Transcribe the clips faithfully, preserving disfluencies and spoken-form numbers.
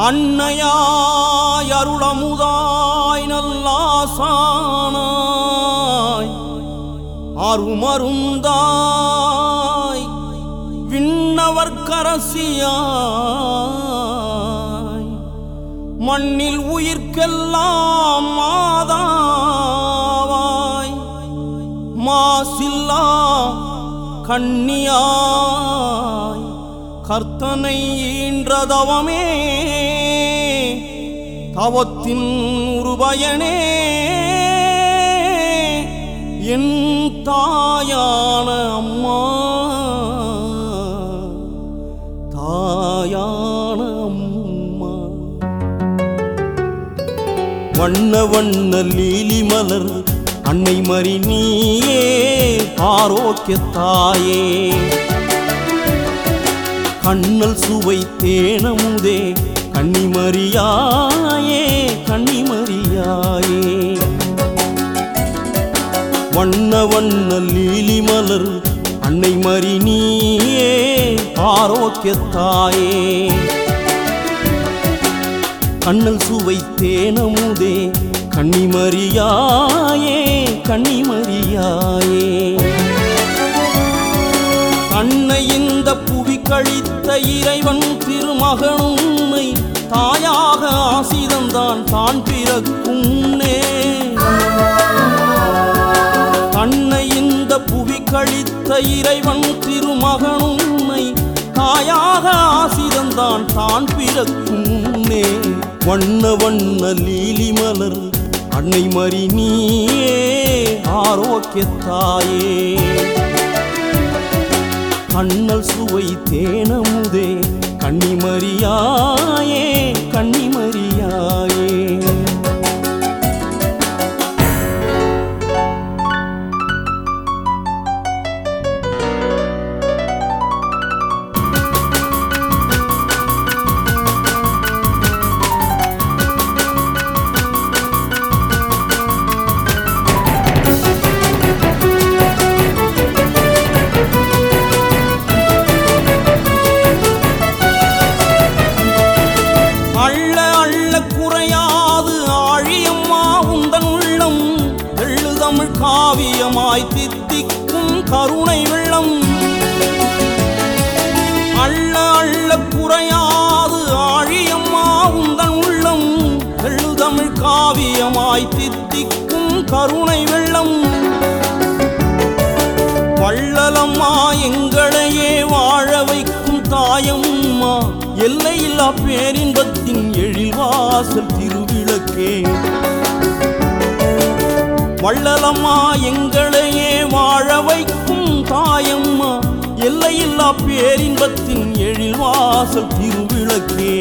அன்னையாய் அருளமுதாய் நல்லாசானாய் அருமருந்தாய் விண்ணவர்க்கரசியாய் மண்ணில் உயிர்க்கெல்லாம் மாதாவாய் மாசில்லா கண்ணியாய் கர்த்தனை ஈன்றதவமே தவத்தின் உருபயனே என் தாயான அம்மா தாயான அம்மா. வண்ண வண்ண லீலி மலர் அன்னை மரி நீயே ஆரோக்கியத்தாயே கண்ணல் சுவை தேனமுதே கன்னிமரியாயே கன்னிமரியாயே. வண்ண வண்ண லீலி மலர் அன்னை மரி நீயே ஆரோக்கியத்தாயே கண்ணல் சுவை தேனமுதே கன்னிமரியாயே கன்னிமரியாயே. அன்னை இந்த புவி கழித்த இறைவன் திருமகனுன்னை தாயாக ஆசிதந்தான் தான் பிறக்கும்னே. அன்னை இந்த புவி கழித்த இறைவன் திருமகனுன்னை தாயாக ஆசிதந்தான் தான் பிறக்கும்னே. வண்ண வண்ண லீலி மலர் அன்னை மரி நீயே ஆரோக்கியத்தாயே கண்ணல் சுவை தேனமுதே கன்னிமரியாயே கன்னிமரியாயே. காவியமாய் தித்திக்கும் கருணை வெள்ளம் அள்ள அள்ள குறையாது ஆழியம்மா உந்தன் உள்ளம். எழுதமிழ் காவியமாய் தித்திக்கும் கருணை வெள்ளம் வள்ளலம்மா எங்களையே வாழ வைக்கும் தாயம்மா எல்லையில்லா பேரின்பத்தின் எழில்வாசல் திருவிளக்கே. வள்ளலம்மா எங்களையே வாழ வைக்கும் தாயம்மா எல்லையில்லா பேரின்பத்தின் எழில்வாசல் திருவிளக்கே.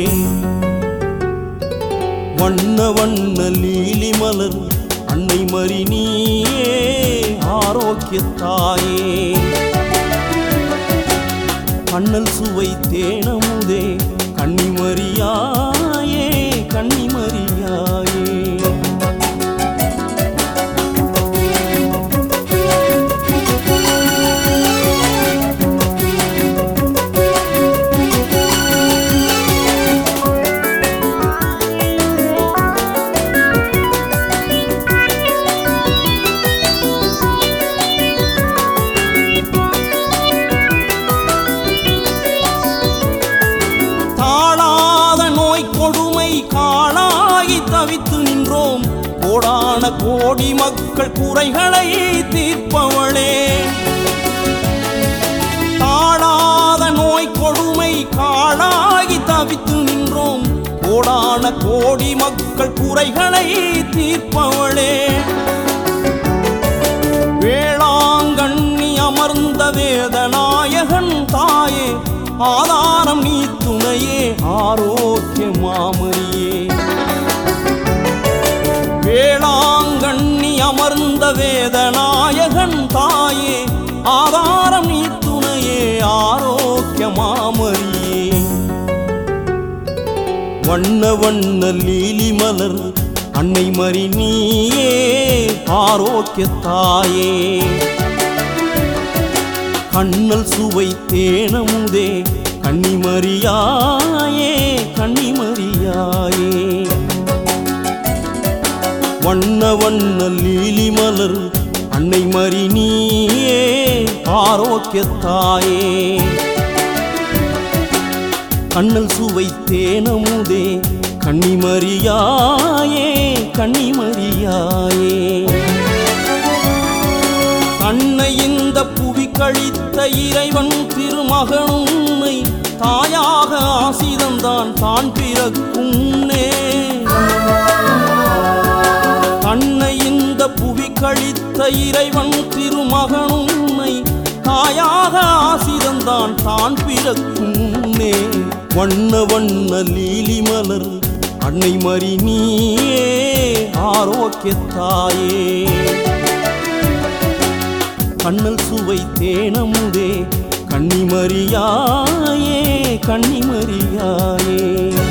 வண்ண வண்ண லீலி மலர் அன்னை மரி நீயே ஆரோக்கியத்தாயே கண்ணல் சுவை தேனமுதே கன்னிமரியாயே கன்னிமரியாயே. காளாகி தவித்து நின்றோம் கோடான கோடி மக்கள் குறைகளை தீர்ப்பவளே. தாழாத நோய் கொடுமை காளாகி தவித்து நின்றோம் கோடான கோடி மக்கள் குறைகளை தீர்ப்பவளே. வேளாங்கண்ணி அமர்ந்த வேதநாயகன் தாயே ஆதாரம் நீ துணையே ஆரோக்கிய மாமரியே. வேளாங்கண்ணி அமர்ந்த வேதநாயகன் தாயே ஆதாரம் நீ துணையே ஆரோக்கிய மாமரியே. வண்ண வண்ண லீலி மலர் அன்னை மரி நீயே ஆரோக்கியத்தாயே கண்ணல் சுவை தேனமுதே கன்னிமரியாயே கன்னிமரியாயே. வண்ண வண்ண லீலி மலர் அன்னை மரி நீயே ஆரோக்கியத்தாயே. கண்ணல் சுவை தேனமுதே கன்னிமரியாயே கன்னிமரியாயே. அன்னை இந்த புவி கழித்த இறைவன் திருமகனுன்னை தாயாக ஆசிதந்தான் தான் பிறக்குன்னே. அன்னை இந்த புவி கழித்த இறைவன் திருமகனுன்னை தாயாக ஆசிதந்தான் தான் பிறக்குன்னே. வண்ண வண்ண லீலி மலர் அன்னை மரி நீயே ஆரோக்கியத்தாயே. கண்ணல் சுவை தேனமுதே கன்னிமரியாயே கன்னிமரியாயே.